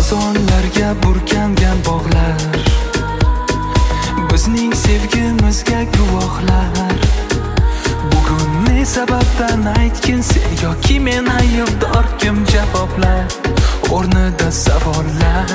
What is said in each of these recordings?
xazonlarga burkangan bog'lar bizning sevgimizga guvohlar. Bugun ne sababdan aytgin sen yoki men aybdor, kim javoblar o'rnida savollar.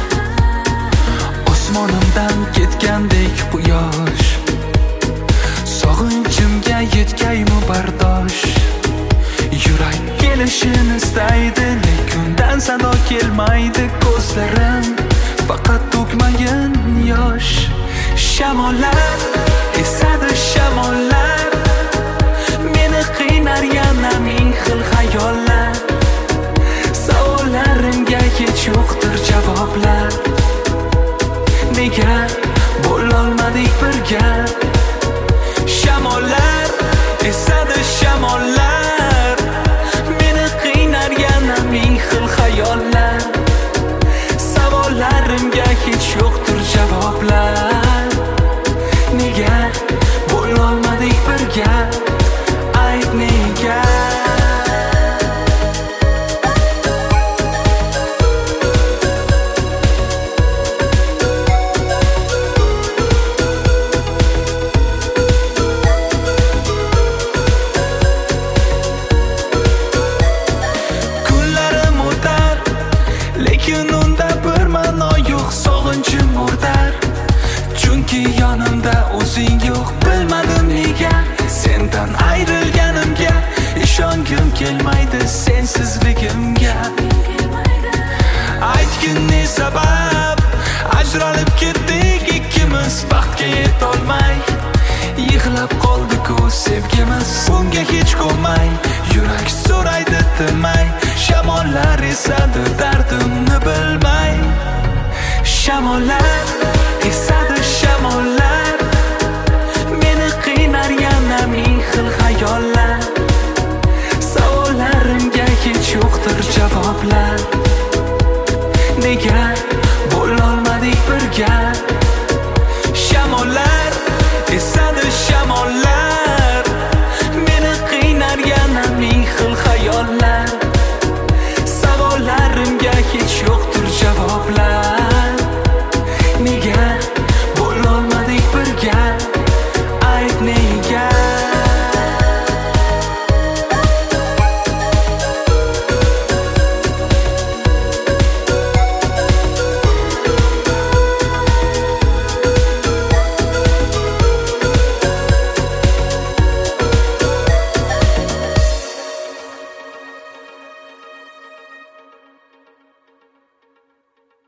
Osmonimdan ketgandek quyosh, sog'inchimga yetgaymi bardosh. Yurak kelishini istaydi, lekin undan sado kelmaydi. Ko'zlarim faqat to'kmagan yosh. Shamollar esadi, shamollar meni qiynar yana ming xil xayollar. Savollarimga hech yo'qdir javoblar. Nega bo'lolmadik birga? Shamollar esadi, shamollar meni qiynar yana ming xil xayollar. Savollarimga hech yo'qdir javoblar. Nega bo'lolmadik birga? Ayt nega? Kunlarim o'tar, lekin